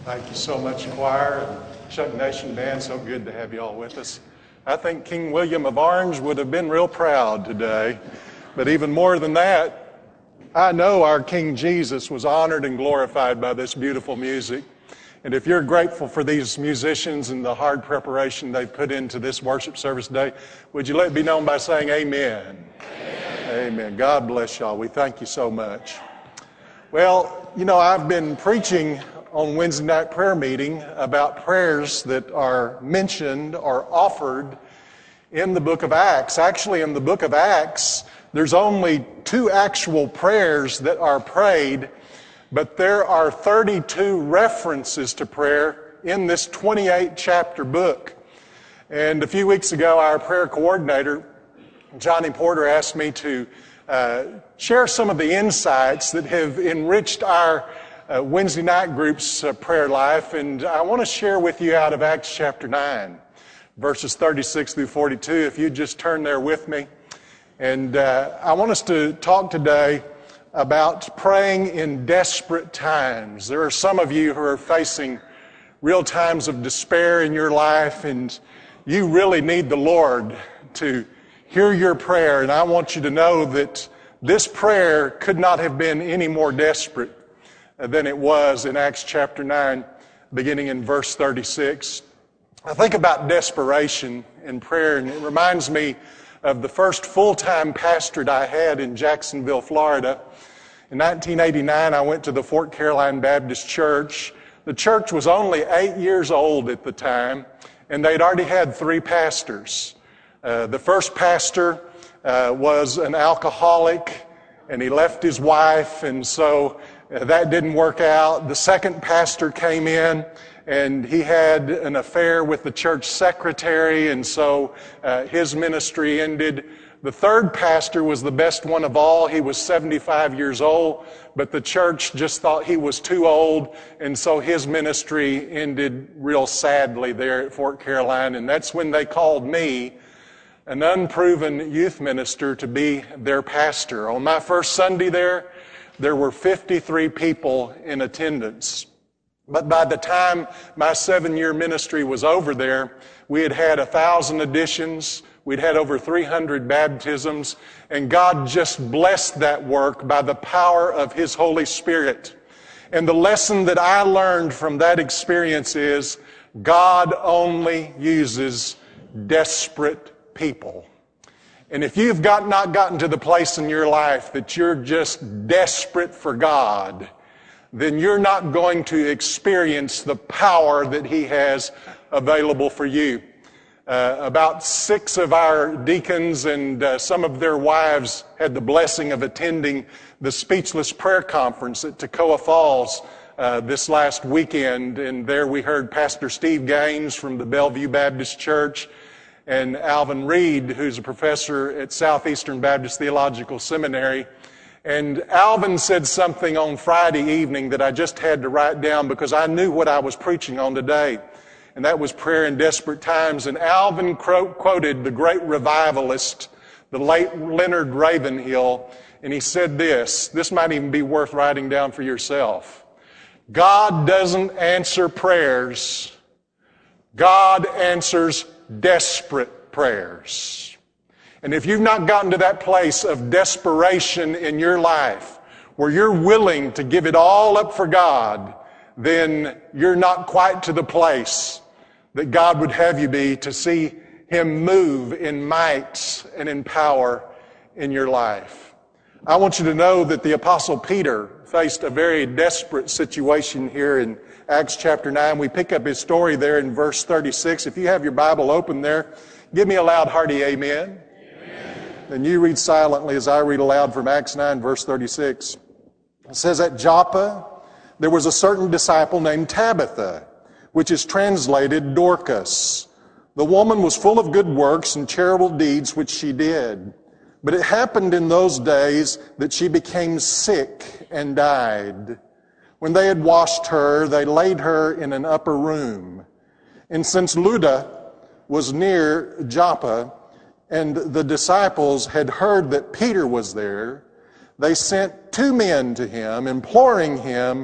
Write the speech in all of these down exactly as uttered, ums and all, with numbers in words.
Thank you so much, choir and Chuck Nation Band. So good to have you all with us. I think King William of Orange would have been real proud today. But even more than that, I know our King Jesus was honored and glorified by this beautiful music. And if you're grateful for these musicians and the hard preparation they've put into this worship service today, would you let it be known by saying amen? Amen. Amen. God bless y'all. We thank you so much. Well, you know, I've been preaching on Wednesday night prayer meeting about prayers that are mentioned or offered in the book of Acts. Actually, in the book of Acts, there's only two actual prayers that are prayed, but there are thirty-two references to prayer in this twenty-eight chapter book. And a few weeks ago, our prayer coordinator, Johnny Porter, asked me to uh, share some of the insights that have enriched our Uh, Wednesday night group's uh, prayer life, and I want to share with you out of Acts chapter nine, verses thirty-six through forty-two, if you just turn there with me. And uh, I want us to talk today about praying in desperate times. There are some of you who are facing real times of despair in your life, and you really need the Lord to hear your prayer, and I want you to know that this prayer could not have been any more desperate than it was in Acts chapter nine, beginning in verse thirty-six. I think about desperation in prayer, and it reminds me of the first full-time pastorate I had in Jacksonville, Florida. In nineteen eighty-nine, I went to the Fort Caroline Baptist Church. The church was only eight years old at the time, and they'd already had three pastors. Uh, the first pastor uh, was an alcoholic, and he left his wife, and so that didn't work out. The second pastor came in, and he had an affair with the church secretary, and so uh, his ministry ended. The third pastor was the best one of all. He was seventy-five years old, but the church just thought he was too old, and so his ministry ended real sadly there at Fort Caroline, and that's when they called me, an unproven youth minister, to be their pastor. On my first Sunday there, there were fifty-three people in attendance. But by the time my seven-year ministry was over there, we had had a thousand additions. We'd had over three hundred baptisms. And God just blessed that work by the power of His Holy Spirit. And the lesson that I learned from that experience is God only uses desperate people. And if you've got not gotten to the place in your life that you're just desperate for God, then you're not going to experience the power that He has available for you. Uh, about six of our deacons and uh, some of their wives had the blessing of attending the Speechless Prayer Conference at Toccoa Falls uh, this last weekend. And there we heard Pastor Steve Gaines from the Bellevue Baptist Church, and Alvin Reed, who's a professor at Southeastern Baptist Theological Seminary. And Alvin said something on Friday evening that I just had to write down because I knew what I was preaching on today, and that was prayer in desperate times. And Alvin quoted the great revivalist, the late Leonard Ravenhill, and he said this, this might even be worth writing down for yourself. God doesn't answer prayers. God answers desperate prayers. And if you've not gotten to that place of desperation in your life where you're willing to give it all up for God, then you're not quite to the place that God would have you be to see Him move in might and in power in your life. I want you to know that the Apostle Peter faced a very desperate situation here in Acts chapter nine. We pick up his story there in verse thirty-six. If you have your Bible open there, give me a loud, hearty amen. Amen. Then you read silently as I read aloud from Acts nine, verse thirty-six. It says, "At Joppa there was a certain disciple named Tabitha, which is translated Dorcas. The woman was full of good works and charitable deeds which she did. But it happened in those days that she became sick and died. When they had washed her, they laid her in an upper room. And since Lydda was near Joppa, and the disciples had heard that Peter was there, they sent two men to him, imploring him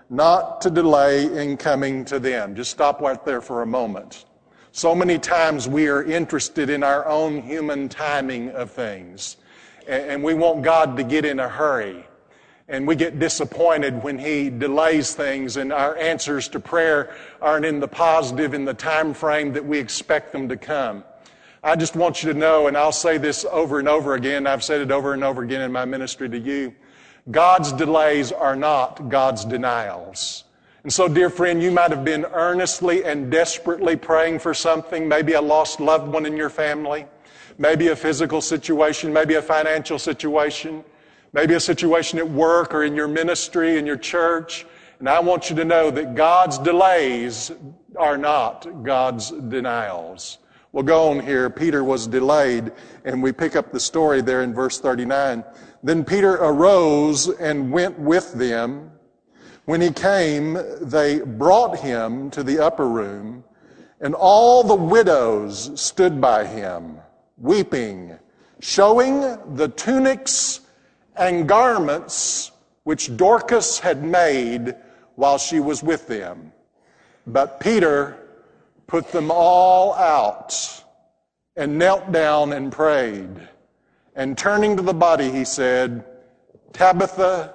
not to delay in coming to them. Just stop right there for a moment. So many times we are interested in our own human timing of things, and we want God to get in a hurry. And we get disappointed when He delays things and our answers to prayer aren't in the positive, in the time frame that we expect them to come. I just want you to know, and I'll say this over and over again, I've said it over and over again in my ministry to you, God's delays are not God's denials. And so, dear friend, you might have been earnestly and desperately praying for something, maybe a lost loved one in your family, maybe a physical situation, maybe a financial situation, maybe a situation at work or in your ministry, in your church. And I want you to know that God's delays are not God's denials. We'll go on here. Peter was delayed, and we pick up the story there in verse thirty-nine. Then Peter arose and went with them. When he came, they brought him to the upper room, and all the widows stood by him, weeping, showing the tunics and garments which Dorcas had made while she was with them. But Peter put them all out and knelt down and prayed. And turning to the body, he said, Tabitha,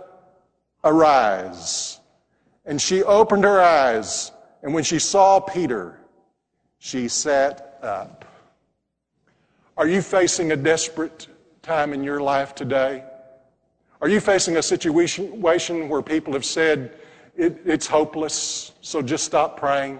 arise. And she opened her eyes, and when she saw Peter, she sat up. Are you facing a desperate time in your life today? Are you facing a situation where people have said, it, it's hopeless, so just stop praying,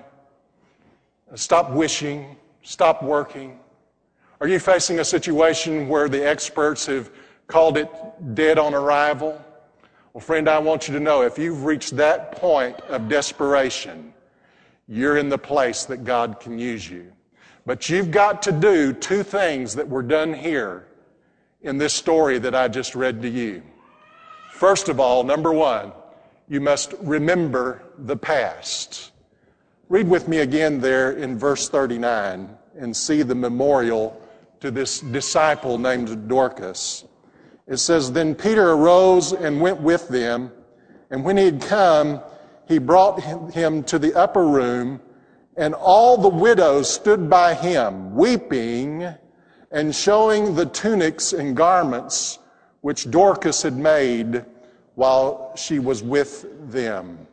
stop wishing, stop working? Are you facing a situation where the experts have called it dead on arrival? Well, friend, I want you to know, if you've reached that point of desperation, you're in the place that God can use you. But you've got to do two things that were done here in this story that I just read to you. First of all, number one, you must remember the past. Read with me again there in verse thirty-nine and see the memorial to this disciple named Dorcas. It says, Then Peter arose and went with them, and when he had come, he brought him to the upper room, and all the widows stood by him, weeping and showing the tunics and garments which Dorcas had made while she was with them.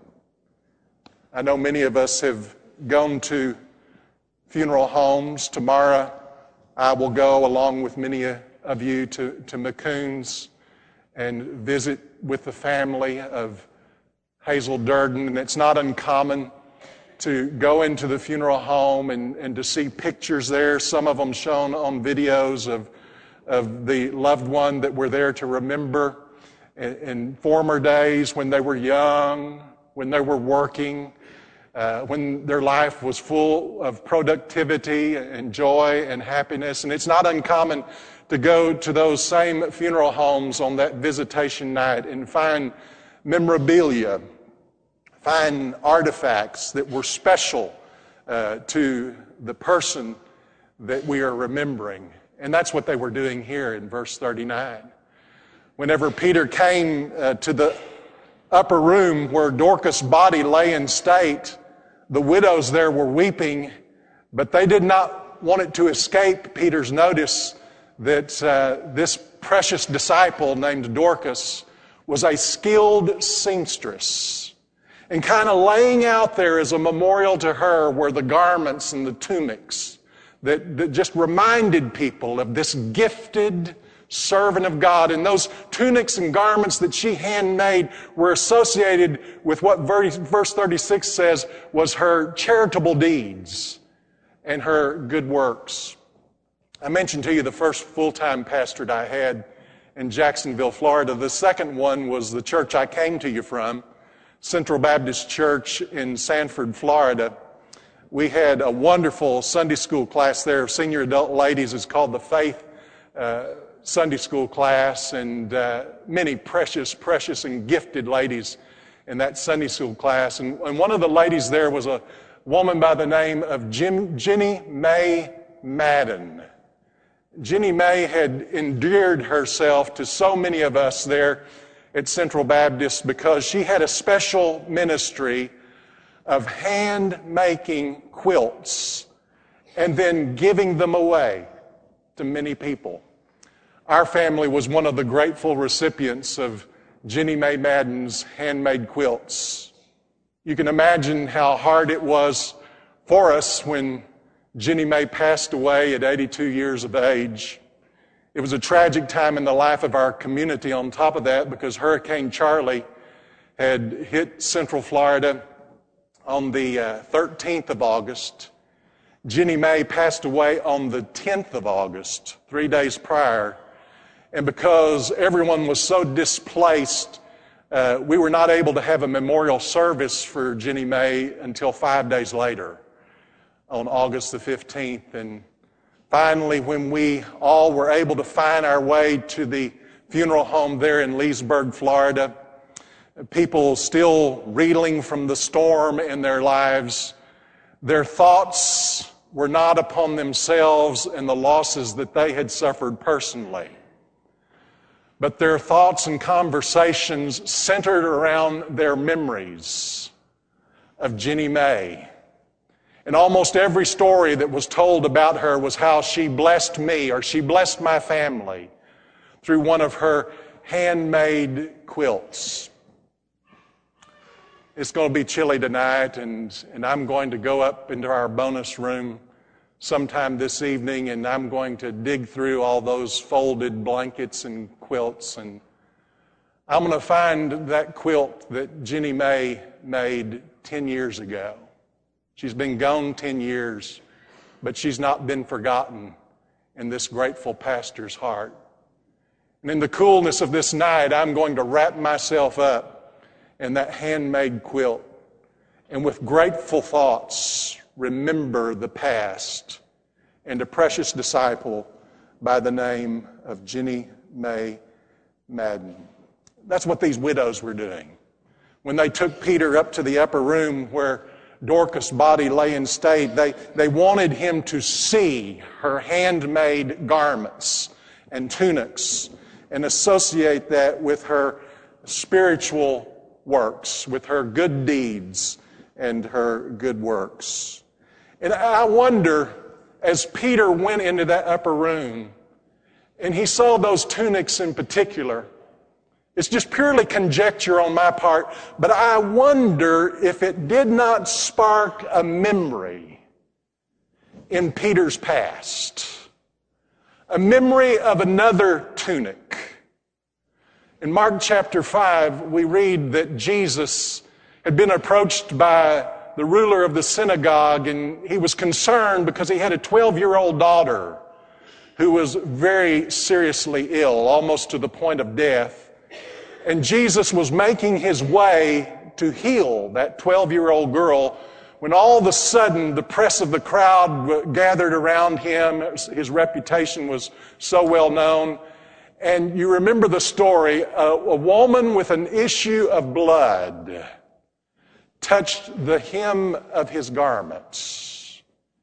I know many of us have gone to funeral homes. Tomorrow I will go along with many of you to, to McCoon's and visit with the family of Hazel Durden. And it's not uncommon to go into the funeral home and, and to see pictures there, some of them shown on videos of, of the loved one that were there to remember in, in former days when they were young, when they were working, uh, when their life was full of productivity and joy and happiness. And it's not uncommon to go to those same funeral homes on that visitation night and find memorabilia, find artifacts that were special uh, to the person that we are remembering. And that's what they were doing here in verse thirty-nine. Whenever Peter came uh, to the upper room where Dorcas' body lay in state, the widows there were weeping, but they did not want it to escape Peter's notice that uh, this precious disciple named Dorcas was a skilled seamstress. And kind of laying out there as a memorial to her were the garments and the tunics that, that just reminded people of this gifted servant of God. And those tunics and garments that she handmade were associated with what verse thirty-six says was her charitable deeds and her good works. I mentioned to you the first full-time pastorate I had in Jacksonville, Florida. The second one was the church I came to you from, Central Baptist Church in Sanford, Florida. We had a wonderful Sunday school class there of senior adult ladies. It's called the Faith uh, Sunday School class, and uh, many precious, precious and gifted ladies in that Sunday school class. And, and one of the ladies there was a woman by the name of Jim, Jenny Mae Madden. Jenny Mae had endeared herself to so many of us there at Central Baptist because she had a special ministry of hand-making quilts and then giving them away to many people. Our family was one of the grateful recipients of Jenny Mae Madden's handmade quilts. You can imagine how hard it was for us when Jenny Mae passed away at eighty-two years of age. It was a tragic time in the life of our community on top of that because Hurricane Charlie had hit Central Florida on the uh, thirteenth of August. Jenny Mae passed away on the tenth of August, three days prior. And because everyone was so displaced, uh, we were not able to have a memorial service for Jenny Mae until five days later, on August the fifteenth. And finally, when we all were able to find our way to the funeral home there in Leesburg, Florida, people still reeling from the storm in their lives, their thoughts were not upon themselves and the losses that they had suffered personally, but their thoughts and conversations centered around their memories of Jenny Mae. And almost every story that was told about her was how she blessed me or she blessed my family through one of her handmade quilts. It's going to be chilly tonight, and, and I'm going to go up into our bonus room sometime this evening, and I'm going to dig through all those folded blankets and quilts, and I'm going to find that quilt that Jenny Mae made ten years ago. She's been gone ten years, but she's not been forgotten in this grateful pastor's heart. And in the coolness of this night, I'm going to wrap myself up in that handmade quilt, and with grateful thoughts, remember the past and a precious disciple by the name of Jenny Mae Madden. That's what these widows were doing. When they took Peter up to the upper room where Dorcas' body lay in state, they, they wanted him to see her handmade garments and tunics and associate that with her spiritual works, with her good deeds and her good works. And I wonder, as Peter went into that upper room and he saw those tunics in particular, it's just purely conjecture on my part, but I wonder if it did not spark a memory in Peter's past, a memory of another tunic. In Mark chapter five, we read that Jesus had been approached by the ruler of the synagogue, and he was concerned because he had a twelve-year-old daughter who was very seriously ill, almost to the point of death. And Jesus was making his way to heal that twelve-year-old girl when all of a sudden the press of the crowd gathered around him. His reputation was so well known. And you remember the story, a, a woman with an issue of blood touched the hem of his garments,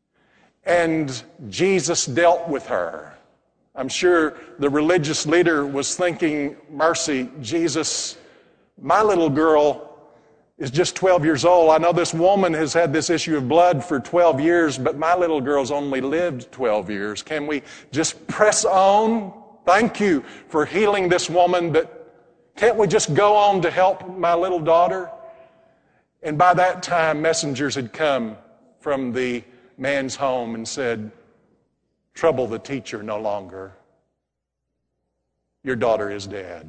and Jesus dealt with her. I'm sure the religious leader was thinking, mercy, Jesus, my little girl is just twelve years old. I know this woman has had this issue of blood for twelve years, but my little girl's only lived twelve years. Can we just press on? Thank you for healing this woman, but can't we just go on to help my little daughter? And by that time, messengers had come from the man's home and said, trouble the teacher no longer. Your daughter is dead.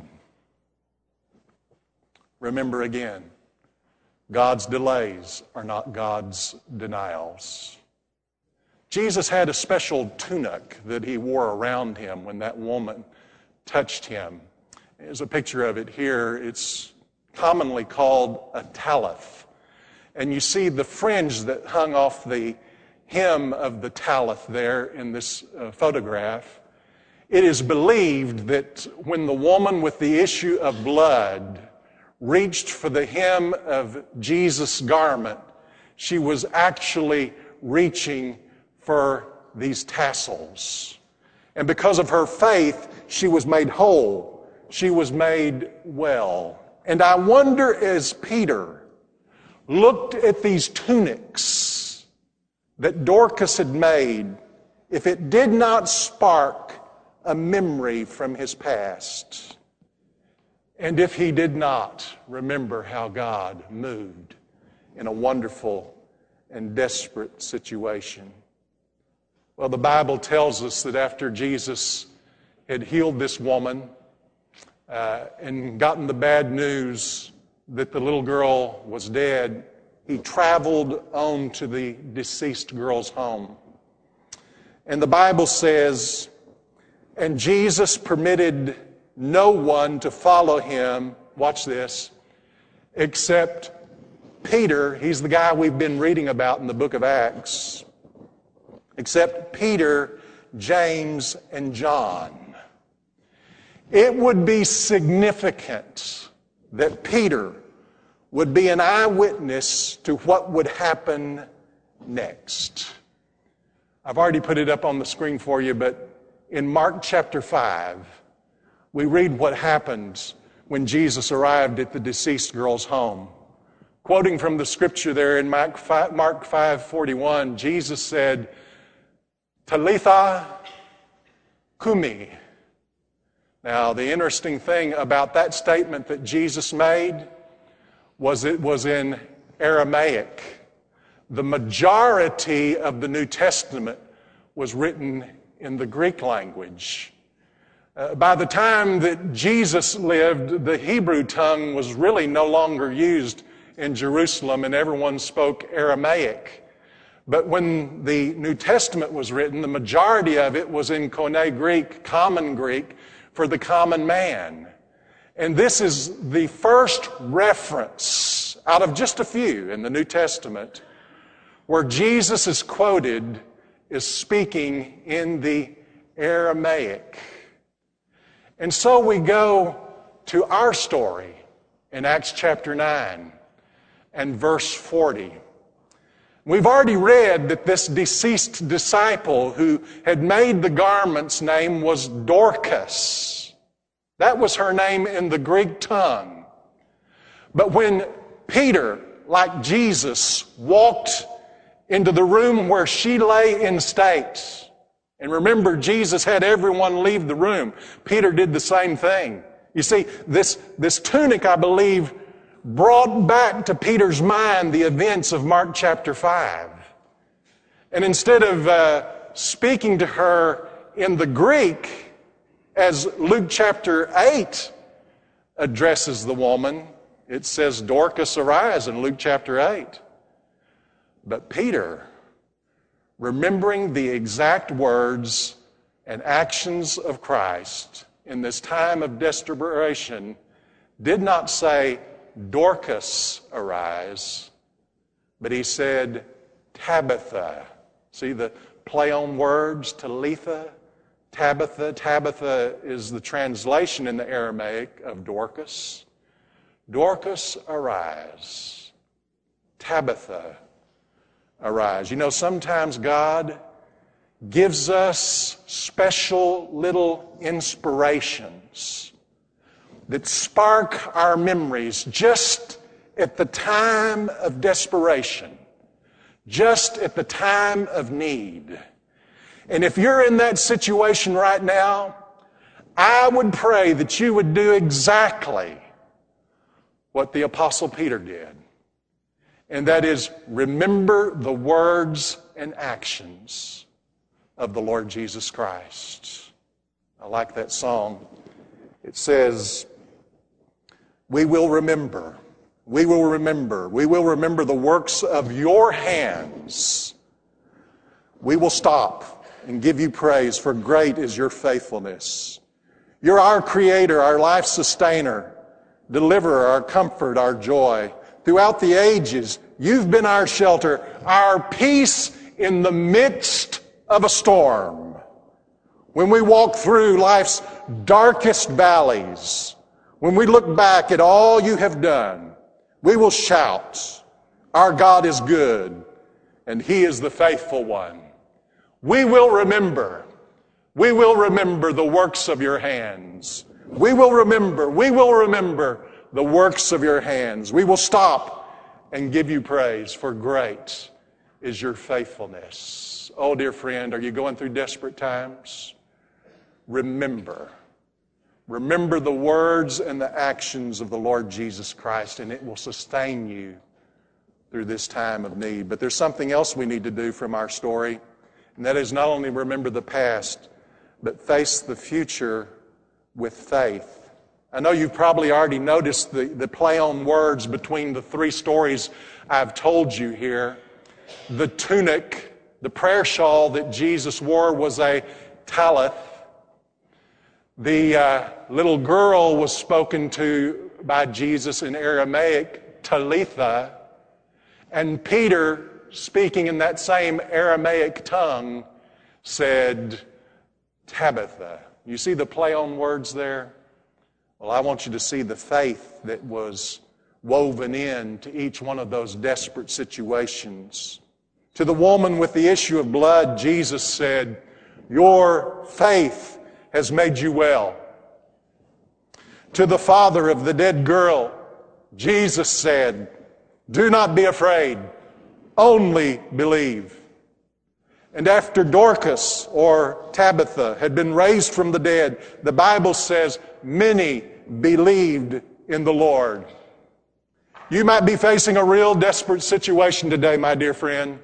Remember again, God's delays are not God's denials. Jesus had a special tunic that he wore around him when that woman touched him. There's a picture of it here. It's commonly called a talith. And you see the fringe that hung off the hem of the talith there in this uh, photograph. It is believed that when the woman with the issue of blood reached for the hem of Jesus' garment, she was actually reaching for these tassels. And because of her faith, she was made whole. she was made well. And I wonder, as Peter looked at these tunics that Dorcas had made, if it did not spark a memory from his past, and if he did not remember how God moved in a wonderful and desperate situation. Well, the Bible tells us that after Jesus had healed this woman uh, and gotten the bad news that the little girl was dead, he traveled on to the deceased girl's home. And the Bible says, and Jesus permitted no one to follow him, watch this, except Peter. He's the guy we've been reading about in the book of Acts. Except Peter, James, and John. It would be significant that Peter would be an eyewitness to what would happen next. I've already put it up on the screen for you, but in Mark chapter five, we read what happened when Jesus arrived at the deceased girl's home. Quoting from the scripture there in Mark five forty-one, Jesus said, Talitha kumi. Now, the interesting thing about that statement that Jesus made was it was in Aramaic. The majority of the New Testament was written in the Greek language. Uh, by the time that Jesus lived, the Hebrew tongue was really no longer used in Jerusalem, and everyone spoke Aramaic. But when the New Testament was written, the majority of it was in Koine Greek, common Greek, for the common man. And this is the first reference out of just a few in the New Testament where Jesus is quoted as speaking in the Aramaic. And so we go to our story in Acts chapter nine and verse forty. We've already read that this deceased disciple who had made the garment's name was Dorcas. That was her name in the Greek tongue. But when Peter, like Jesus, walked into the room where she lay in state, and remember, Jesus had everyone leave the room. Peter did the same thing. You see, this, this tunic, I believe, brought back to Peter's mind the events of Mark chapter five. And instead of uh, speaking to her in the Greek, as Luke chapter eight addresses the woman, it says, Dorcas, arise in Luke chapter eight. But Peter, remembering the exact words and actions of Christ in this time of desperation, did not say, Dorcas, arise, but he said, Tabitha. See the play on words, Talitha, Tabitha. Tabitha is the translation in the Aramaic of Dorcas. Dorcas, arise. Tabitha, arise. You know, sometimes God gives us special little inspirations that spark our memories just at the time of desperation, just at the time of need. And if you're in that situation right now, I would pray that you would do exactly what the Apostle Peter did. And that is, remember the words and actions of the Lord Jesus Christ. I like that song. It says, we will remember, we will remember, we will remember the works of your hands. We will stop and give you praise, for great is your faithfulness. You're our creator, our life sustainer, deliverer, our comfort, our joy. Throughout the ages, you've been our shelter, our peace in the midst of a storm. When we walk through life's darkest valleys, when we look back at all you have done, we will shout, our God is good, and He is the faithful one. We will remember, we will remember the works of your hands. We will remember, we will remember the works of your hands. We will stop and give you praise, for great is your faithfulness. Oh, dear friend, are you going through desperate times? Remember. Remember the words and the actions of the Lord Jesus Christ, and it will sustain you through this time of need. But there's something else we need to do from our story, and that is not only remember the past, but face the future with faith. I know you've probably already noticed the, the play on words between the three stories I've told you here. The tunic, the prayer shawl that Jesus wore was a talith. The uh, little girl was spoken to by Jesus in Aramaic, Talitha. And Peter, speaking in that same Aramaic tongue, said, Tabitha. You see the play on words there? Well, I want you to see the faith that was woven in to each one of those desperate situations. To the woman with the issue of blood, Jesus said, your faith has made you well. To the father of the dead girl, Jesus said, do not be afraid, only believe. And after Dorcas, or Tabitha, had been raised from the dead, the Bible says many believed in the Lord. You might be facing a real desperate situation today, my dear friend.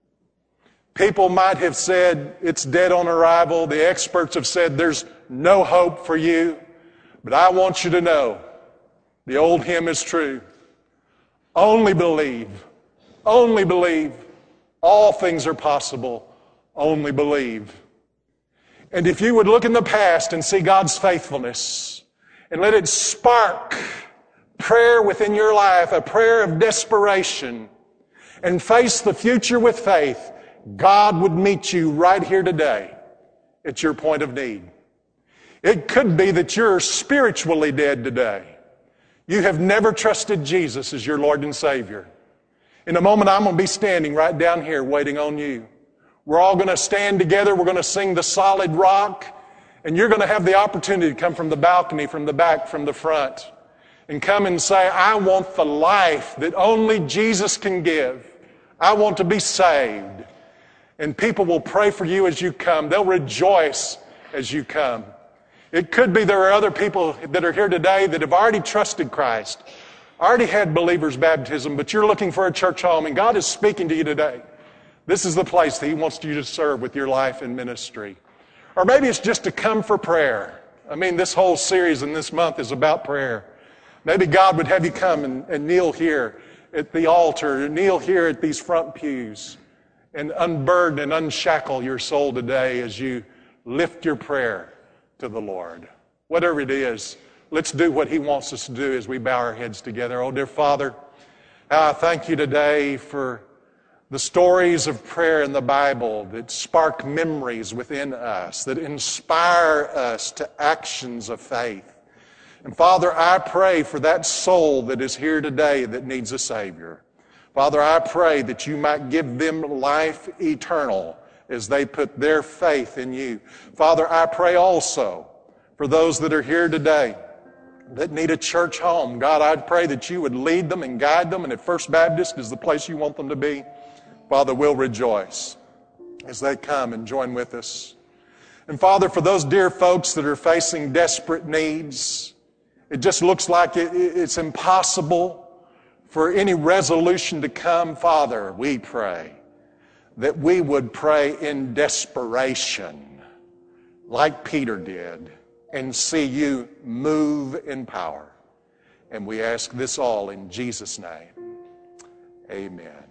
People might have said it's dead on arrival. The experts have said there's no hope for you. But I want you to know, the old hymn is true. Only believe. Only believe. All things are possible. Only believe. And if you would look in the past and see God's faithfulness and let it spark prayer within your life, a prayer of desperation, and face the future with faith, God would meet you right here today at your point of need. It could be that you're spiritually dead today. You have never trusted Jesus as your Lord and Savior. In a moment, I'm going to be standing right down here waiting on you. We're all going to stand together. We're going to sing the Solid Rock. And you're going to have the opportunity to come from the balcony, from the back, from the front, and come and say, I want the life that only Jesus can give. I want to be saved. And people will pray for you as you come. They'll rejoice as you come. It could be there are other people that are here today that have already trusted Christ, already had believer's baptism, but you're looking for a church home, and God is speaking to you today. This is the place that He wants you to serve with your life and ministry. Or maybe it's just to come for prayer. I mean, this whole series in this month is about prayer. Maybe God would have you come and, and kneel here at the altar, kneel here at these front pews, and unburden and unshackle your soul today as you lift your prayer to the Lord. Whatever it is, let's do what He wants us to do as we bow our heads together. Oh, dear Father, I thank you today for the stories of prayer in the Bible that spark memories within us, that inspire us to actions of faith. And Father, I pray for that soul that is here today that needs a Savior. Father, I pray that you might give them life eternal as they put their faith in you. Father, I pray also for those that are here today that need a church home. God, I pray that you would lead them and guide them, and at First Baptist is the place you want them to be. Father, we'll rejoice as they come and join with us. And Father, for those dear folks that are facing desperate needs, it just looks like it, it's impossible for any resolution to come. Father, we pray that we would pray in desperation like Peter did and see you move in power. And we ask this all in Jesus' name. Amen.